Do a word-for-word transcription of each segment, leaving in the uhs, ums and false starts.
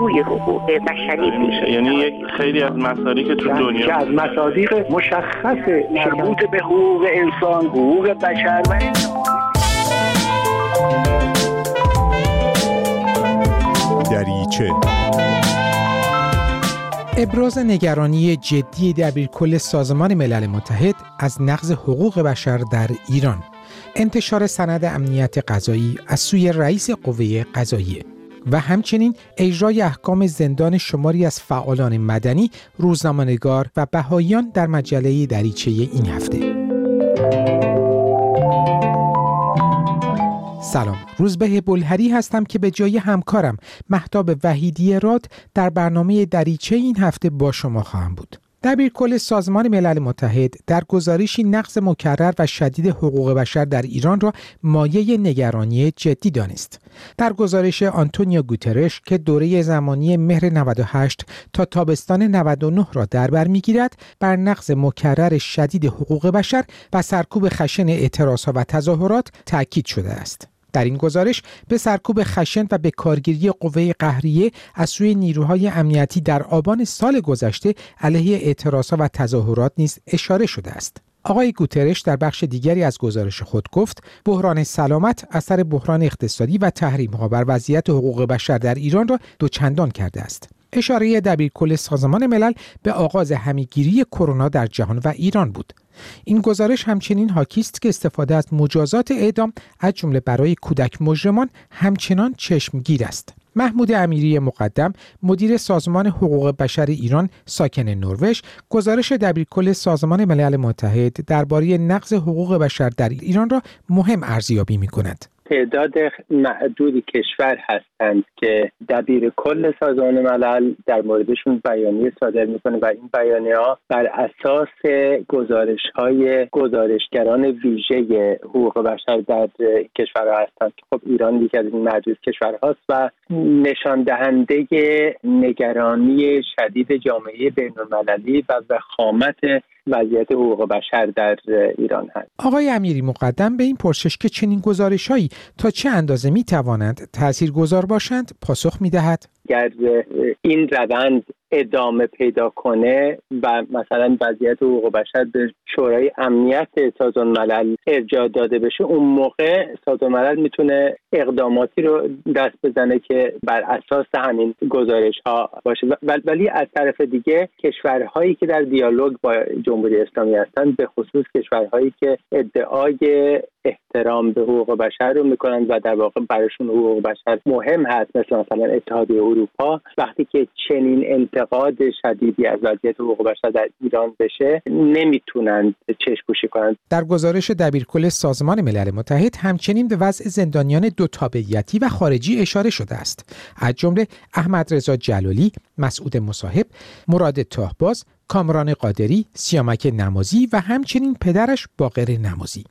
توی حقوق بشری میشه. یعنی یک خیلی از مصادیق که تو دنیا که از مصادیق مشخص مربوط به حقوق انسان، حقوق بشر و دریچه. ابراز نگرانی جدی دبیرکل سازمان ملل متحد از نقض حقوق بشر در ایران. انتشار سند امنیت قضایی از سوی رئیس قوه قضاییه و همچنین اجرای احکام زندان شماری از فعالان مدنی، روزنامه‌نگار و بهائیان در مجله دریچه این هفته. سلام، روزبه بلهری هستم که به جای همکارم مهتاب وحیدی راد در برنامه دریچه این هفته با شما خواهم بود. دبیرکل سازمان ملل متحد در گزارشی نقض مکرر و شدید حقوق بشر در ایران را مایه نگرانی جدی دانست. در گزارش آنتونیو گوترش که دوره زمانی مهر نود و هشت تا تابستان نود و نه را در بر می‌گیرد، بر نقض مکرر شدید حقوق بشر و سرکوب خشن اعتراضها و تظاهرات تأکید شده است. در این گزارش به سرکوب خشن و به کارگیری قوه قهریه از سوی نیروهای امنیتی در آبان سال گذشته علیه اعتراضها و تظاهرات نیز اشاره شده است. آقای گوترش در بخش دیگری از گزارش خود گفت بحران سلامت اثر بحران اقتصادی و تحریم‌ها بر وضعیت حقوق بشر در ایران را دوچندان کرده است. اشاره دبیرکل سازمان ملل به آغاز همه‌گیری کرونا در جهان و ایران بود. این گزارش همچنین حاکی است که استفاده از مجازات اعدام از جمله برای کودک مجرمان همچنان چشمگیر است. محمود امیری مقدم، مدیر سازمان حقوق بشر ایران ساکن نروژ، گزارش دبیرکل سازمان ملل متحد درباره نقض حقوق بشر در ایران را مهم ارزیابی می‌کند. تعداد معدودی کشور هستند که دبیرکل سازمان ملل در موردشون بیانیه صادر میکنه و این بیانیه ها بر اساس گزارش های گزارشگران ویژه حقوق بشر در کشورها هستند که خب ایران یکی از این معدود کشورهاست و نشان دهنده نگرانی شدید جامعه بین المللی و وخامت وضعیت حقوق بشر در ایران هست. آقای امیری مقدم به این پرسش که چنین گزارش‌هایی تا چه اندازه می‌توانند تاثیرگذار باشند پاسخ می‌دهد. اگر این روند ادامه پیدا کنه و مثلا وضعیت حقوق بشر به شورای امنیت سازمان ملل ارجاع داده بشه، اون موقع سازمان ملل میتونه اقداماتی رو دست بزنه که بر اساس همین گزارش ها باشه. ولی از طرف دیگه کشورهایی که در دیالوگ با جمهوری اسلامی هستند، به خصوص کشورهایی که ادعای احترام به حقوق بشر رو میکنند و در واقع براشون حقوق بشر مهم هست، مثل مثلا اتحادیه اروپا، وقتی که چنین انتقاد شدیدی از وضعیت حقوق بشر در ایران بشه نمیتونند چشم‌پوشی کنند. در گزارش دبیرکل سازمان ملل متحد همچنین به وضع زندانیان دو تابعیتی و خارجی اشاره شده است، از جمله احمد رضا جلالی، مسعود مصاحب، مراد طاهباز، کامران قادری، سیامک نمازی و همچنین پدرش باقر نمازی.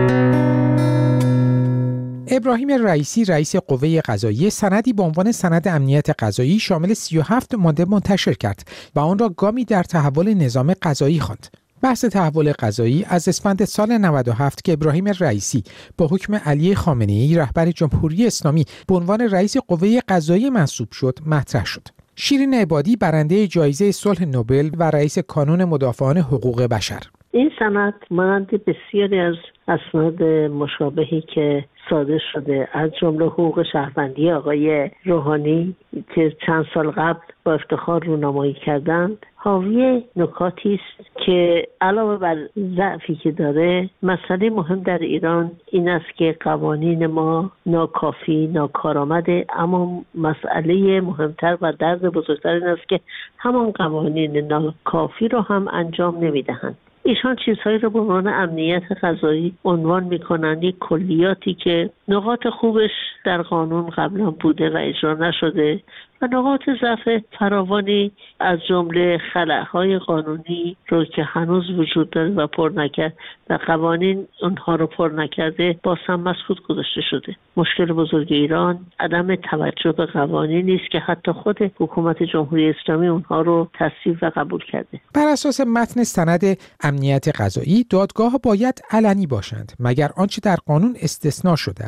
ابراهیم رئیسی، رئیس قوه قضاییه، سندی به عنوان سند امنیت قضایی شامل سی و هفت ماده منتشر کرد و آن را گامی در تحول نظام قضایی خواند. بحث تحول قضایی از اسفند سال نود و هفت که ابراهیم رئیسی با حکم علی خامنه‌ای رهبر جمهوری اسلامی به عنوان رئیس قوه قضاییه منصوب شد مطرح شد. شیرین عبادی، برنده جایزه صلح نوبل و رئیس کانون مدافعان حقوق بشر: این سند مانند بسیاری از اسناد مشابهی که صادر شده از جمله حقوق شهروندی آقای روحانی که چند سال قبل با افتخار رونمایی کردند، حاوی نکاتی است که علاوه بر ضعفی که داره، مسئله مهم در ایران این است که قوانین ما ناکافی، ناکارآمده، اما مسئله مهمتر و درد بزرگتر این است که همان قوانین ناکافی رو هم انجام نمیدهند. ایشان چیزهایی رو به عنوان امنیت قضایی عنوان میکنند، یک کلیاتی که نقاط خوبش در قانون قبلا بوده و اجرا نشده و نقاط ضعف فراوانی از جمله خلأهای قانونی رو که هنوز وجود داره و پر نکرد و قوانین اونها رو پر نکرده باز هم مسکوت گذاشته شده. مشکل بزرگ ایران عدم توجه به قوانینی است که حتی خود حکومت جمهوری اسلامی اونها رو تصویب و قبول کرده. بر اساس متن سند امنیت قضایی، دادگاه باید علنی باشند مگر آنچه در قانون استثناء شده است.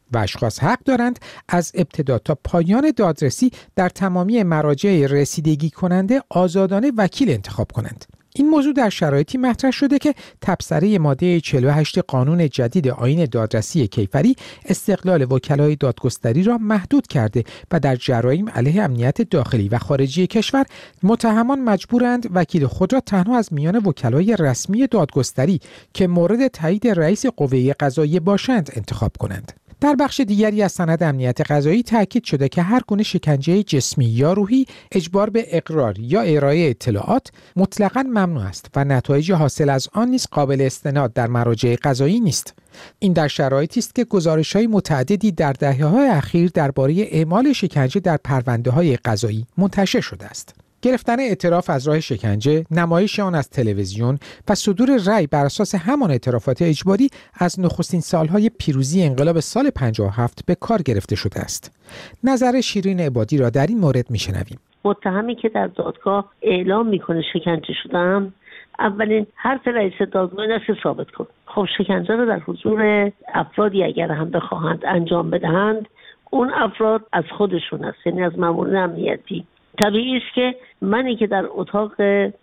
و اشخاص حق دارند از ابتدا تا پایان دادرسی در تمامی مراجع رسیدگی کننده آزادانه وکیل انتخاب کنند. این موضوع در شرایطی مطرح شده که تبصره ماده چهل و هشت قانون جدید آیین دادرسی کیفری استقلال وکلای دادگستری را محدود کرده و در جرایم علیه امنیت داخلی و خارجی کشور متهمان مجبورند وکیل خود را تنها از میان وکلای رسمی دادگستری که مورد تایید رئیس قوه قضاییه باشند انتخاب کنند. در بخش دیگری از سند امنیت قضایی تاکید شده که هر گونه شکنجه جسمی یا روحی، اجبار به اقرار یا ارائه اطلاعات مطلقاً ممنوع است و نتایج حاصل از آن نیز قابل استناد در مراجع قضایی نیست. این در شرایطی است که گزارش‌های متعددی در دهه‌های اخیر درباره اعمال شکنجه در پرونده‌های قضایی منتشر شده است. گرفتن اعتراف از راه شکنجه، نمایش آن از تلویزیون و صدور رأی بر اساس همان اعترافات اجباری از نخستین سالهای پیروزی انقلاب سال پنجاه و هفت به کار گرفته شده است. نظر شیرین عبادی را در این مورد میشنویم. متهمی که در دادگاه اعلام میکنه شکنجه شدم، اولین حرف رئیس دادگاه این است که ثابت کن. خب شکنجه رو در حضور افرادی اگر هم بخواهند انجام بدهند، اون افراد از خودشون است، یعنی از مامورین امنیتی. طبیعی است که منی که در اتاق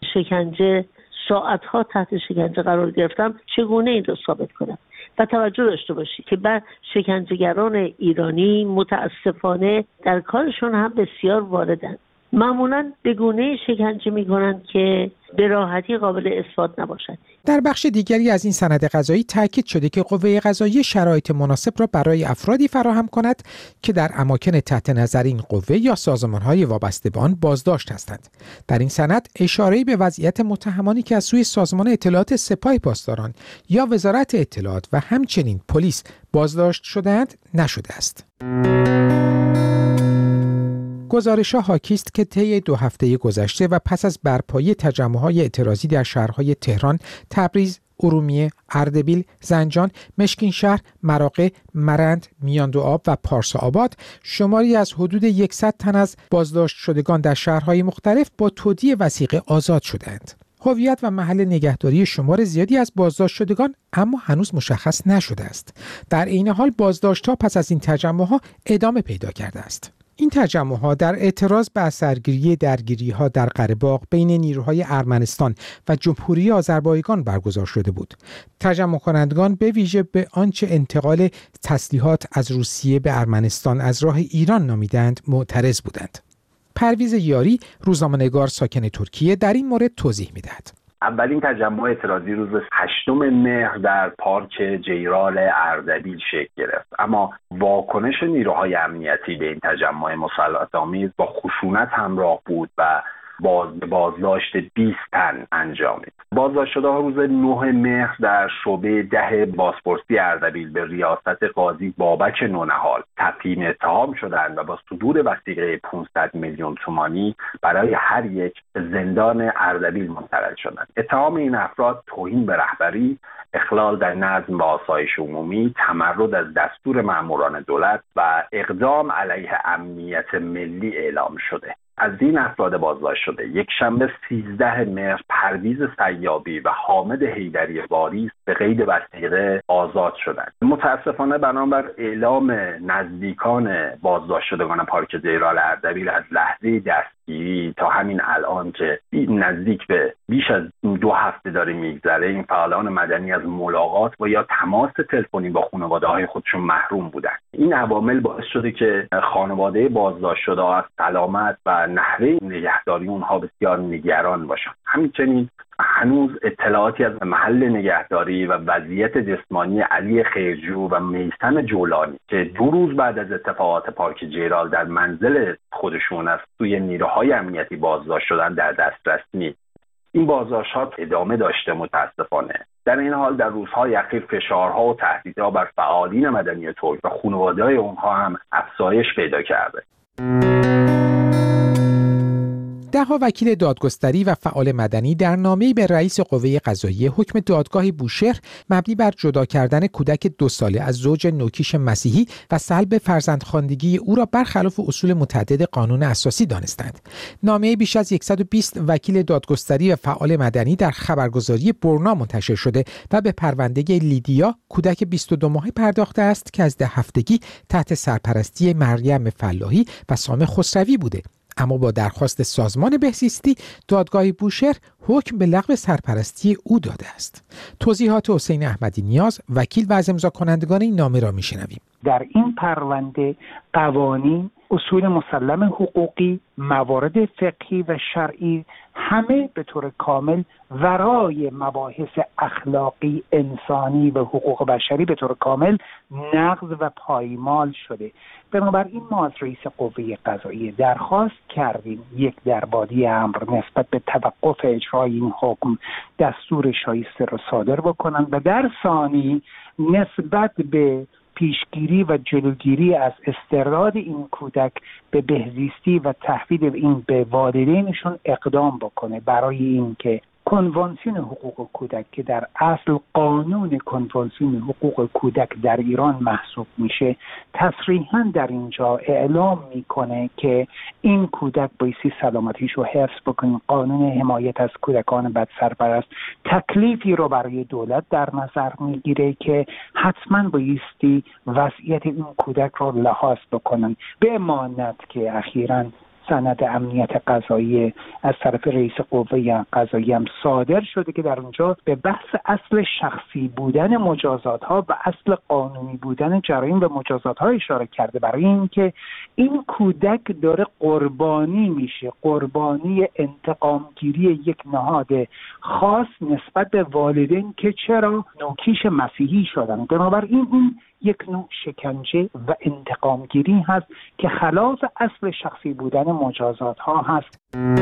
شکنجه ساعتها تحت شکنجه قرار گرفتم چگونه این را ثابت کنم. و توجه داشته باشید که بعد شکنجهگران ایرانی متاسفانه در کارشون هم بسیار واردند. معمولاً به گونه‌ای شکنجه می‌کنند که به راحتی قابل اثبات نباشد. در بخش دیگری از این سند قضایی تاکید شده که قوه قضاییه شرایط مناسب را برای افرادی فراهم کند که در اماکن تحت نظر این قوه یا سازمان‌های وابسته به آن بازداشت هستند. در این سند اشاره‌ای به وضعیت متهمانی که از سوی سازمان اطلاعات سپاه پاسداران یا وزارت اطلاعات و همچنین پلیس بازداشت شده‌اند نشده است. گزارش‌ها حاکی است که طی دو هفته گذشته و پس از برپایی تجمع‌های اعتراضی در شهرهای تهران، تبریز، ارومیه، اردبیل، زنجان، مشکینشهر، مراغه، مرند، میاندوآب و پارسا-آباد شماری از حدود صد تن از بازداشت شدگان در شهرهای مختلف با تودیع وثیقه آزاد شدند. هویت و محل نگهداری شمار زیادی از بازداشت شدگان اما هنوز مشخص نشده است. در این حال بازداشت‌ها پس از این تجمع‌ها ادامه پیدا کرده است. این تجمع‌ها در اعتراض به اثرگیری درگیری‌ها در قره‌باغ بین نیروهای ارمنستان و جمهوری آذربایجان برگزار شده بود. تجمع کنندگان به ویژه به آنچه انتقال تسلیحات از روسیه به ارمنستان از راه ایران نامیدند معترض بودند. پرویز یاری، روزنامه‌نگار ساکن ترکیه، در این مورد توضیح می‌دهد. اولین تجمع اعتراضی روز هشتم مهر در پارک جیرال اردبیل شکل گرفت، اما واکنش نیروهای امنیتی به این تجمع مسلط‌آمیز با خشونت همراه بود و باز بازداشت بیست تن انجامید. بازداشت شده‌ها روز نه مهر در شعبه ده بازپرسی اردبیل به ریاست قاضی بابک نونهال تبیین اتهام شدند و با صدور وثیقه پانصد میلیون تومانی برای هر یک زندان اردبیل منتقل شدند. اتهام این افراد توهین به رهبری، اخلال در نظم و آسایش عمومی، تمرد از دستور ماموران دولت و اقدام علیه امنیت ملی اعلام شده. از این افراد بازداشت شده یک شنبه سیزده مهر پرویز سیابی و حامد حیدری واریس به قید وثیقه آزاد شدند. متاسفانه بنابر اعلام نزدیکان بازداشت شدگان پارک جیرال اردبیل از لحظه دستگیری تا همین الان که نزدیک به بیش از دو هفته داره میگذره، این فعالان مدنی از ملاقات و یا تماس تلفنی با خانواده‌های خودشون محروم بودند. این عوامل باعث شده که خانواده بازداشت شده از سلامت و نحوه نگهداری اونها بسیار نگران باشند. همچنین هنوز اطلاعاتی از محل نگهداری و وضعیت جسمانی علی خیرجو و میثم جولانی که دو روز بعد از اتفاقات پارک جیرال در منزل خودشون از سوی نیروهای امنیتی بازداشت شدن در دسترس نیست. این بازداشت‌ها ادامه داشته متاسفانه. در این حال در روزهای اخیر فشارها و تهدیدها بر فعالین مدنی ترک و خانواده‌های اونها هم افزایش پیدا کرده. ده‌ها وکیل دادگستری و فعال مدنی در نامه‌ای به رئیس قوه قضاییه حکم دادگاه بوشهر مبنی بر جدا کردن کودک دو ساله از زوج نوکیش مسیحی و سلب فرزندخواندگی او را برخلاف اصول متعدد قانون اساسی دانستند. نامه بیش از صد و بیست وکیل دادگستری و فعال مدنی در خبرگزاری برنا منتشر شده و به پرونده لیدیا کودک بیست و دو ماهه پرداخته است که از ده هفتگی تحت سرپرستی مریم فلاحی و سام خسروی بوده. اما با درخواست سازمان بهزیستی دادگاه بوشهر حکم به لغو سرپرستی او داده است. توضیحات حسین احمدی نیاز وکیل و از امضا کنندگان این نامه را میشنویم. در این پرونده قوانین، اصول مسلم حقوقی، موارد فقهی و شرعی همه به طور کامل ورای مباحث اخلاقی، انسانی و حقوق بشری به طور کامل نقض و پایمال شده. بنابراین ما از رئیس قوه قضاییه درخواست کردیم یک دربادی امر نسبت به توقف اجرای این حکم دستور شایسته را صادر بکنند و در ثانی نسبت به پیشگیری و جلوگیری از استرداد این کودک به بهزیستی و تحویل این به والدینشون اقدام بکنه برای اینکه کنوانسیون حقوق کودک که در اصل قانون کنوانسیون حقوق کودک در ایران محسوب میشه تصریحاً در اینجا اعلام میکنه که این کودک بایستی سلامتیش رو حفظ بکنه. قانون حمایت از کودکان بدسرپرست تکلیفی رو برای دولت در نظر میگیره که حتما بایستی وضعیت این کودک رو لحاظ بکنن، به امانت که اخیراً سند امنیت قضایی از طرف رئیس قوه قضاییه هم صادر شده که در اونجا به بحث اصل شخصی بودن مجازات ها و اصل قانونی بودن جرایم و مجازات ها اشاره کرده، برای اینکه این کودک داره قربانی میشه، قربانی انتقامگیری یک نهاد خاص نسبت به والدین که چرا نوکیش مسیحی شدن. بنابراین این یک نوع شکنجه و انتقامگیری هست که خلاف اصل شخصی بودن مجازات ها هست.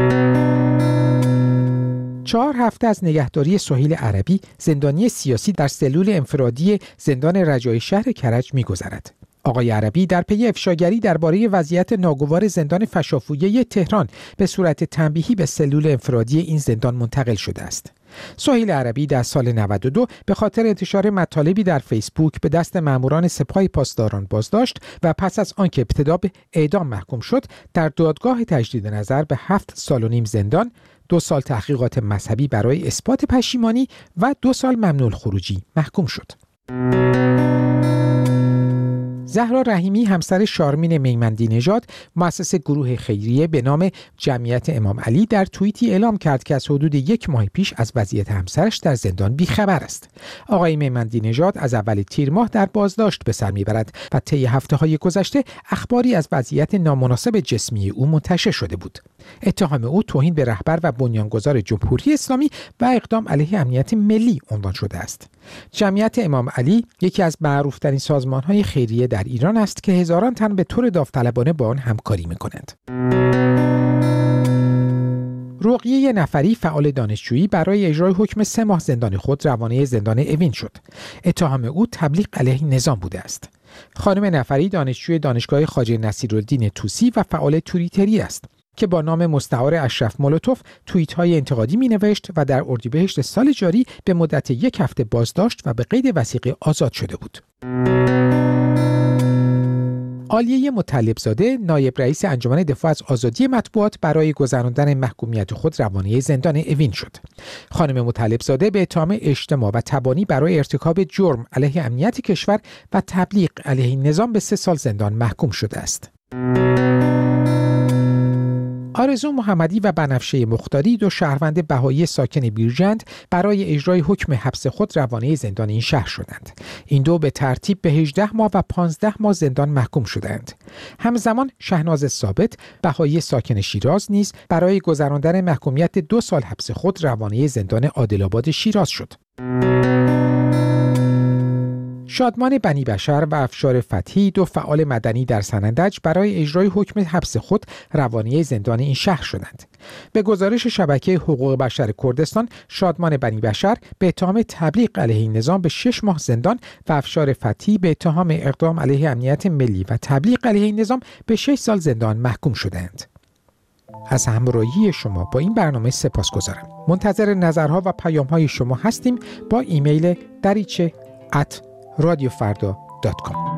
چهار هفته از نگهداری سهیل عربی، زندانی سیاسی در سلول انفرادی زندان رجایی شهر کرج می‌گذرد. آقای عربی در پی افشاگری درباره وضعیت ناگوار زندان فشافویه تهران به صورت تنبیهی به سلول انفرادی این زندان منتقل شده است. سهیل عربی در سال نود و دو به خاطر انتشار مطالبی در فیسبوک به دست ماموران سپاه پاسداران بازداشت و پس از آنکه ابتدا به اعدام محکوم شد، در دادگاه تجدید نظر به هفت سال و نیم زندان، دو سال تحقیقات مذهبی برای اثبات پشیمانی و دو سال ممنوع الخروجی محکوم شد. زهرا رحیمی همسر شارمین میمندی نژاد مؤسس گروه خیریه به نام جمعیت امام علی در توییتی اعلام کرد که از حدود یک ماه پیش از وضعیت همسرش در زندان بیخبر است. آقای میمندی نژاد از اول تیر ماه در بازداشت به سر میبرد و طی هفته‌های گذشته اخباری از وضعیت نامناسب جسمی او منتشر شده بود. اتهام او توهین به رهبر و بنیانگذار جمهوری اسلامی و اقدام علیه امنیت ملی عنوان شده است. جمعیت امام علی یکی از معروف‌ترین سازمان‌های خیریه در ایران است که هزاران تن به طور داوطلبانه با آن همکاری می‌کنند. رقیه نفری فعال دانشجویی برای اجرای حکم سه ماه زندان خود روانه زندان اوین شد. اتهام او تبلیغ علیه نظام بوده است. خانم نفری دانشجوی دانشگاه خواجه نصیرالدین طوسی و فعال توییتری است که با نام مستعار اشرف مولوتوف توییت‌های انتقادی می‌نوشت و در اردیبهشت سال جاری به مدت یک هفته بازداشت و به قید وثیقه آزاد شده بود. عالیه مطلبزاده نایب رئیس انجمن دفاع از آزادی مطبوعات برای گذراندن محکومیت خود روانه زندان اوین شد. خانم مطلبزاده به اتهام اجتماع و تبانی برای ارتکاب جرم علیه امنیت کشور و تبلیغ علیه نظام به سه سال زندان محکوم شده است. آرزو محمدی و بنفشه مختاری دو شهروند بهایی ساکن بیرجند برای اجرای حکم حبس خود روانه زندان این شهر شدند. این دو به ترتیب به هجده ماه و پانزده ماه زندان محکوم شدند. همزمان شهناز ثابت بهایی ساکن شیراز نیز برای گذراندن محکومیت دو سال حبس خود روانه زندان عادل‌آباد شیراز شد. شادمان بنی بشر و افشار فتحی دو فعال مدنی در سنندج برای اجرای حکم حبس خود روانه زندان این شهر شدند. به گزارش شبکه حقوق بشر کردستان، شادمان بنی بشر به اتهام تبلیغ علیه نظام به شش ماه زندان و افشار فتحی به اتهام اقدام علیه امنیت ملی و تبلیغ علیه نظام به شش سال زندان محکوم شدند. از همراهی شما با این برنامه سپاسگزارم. منتظر نظرها و پیام‌های شما هستیم با ایمیل دریچه ات رادیو فردا دات کام.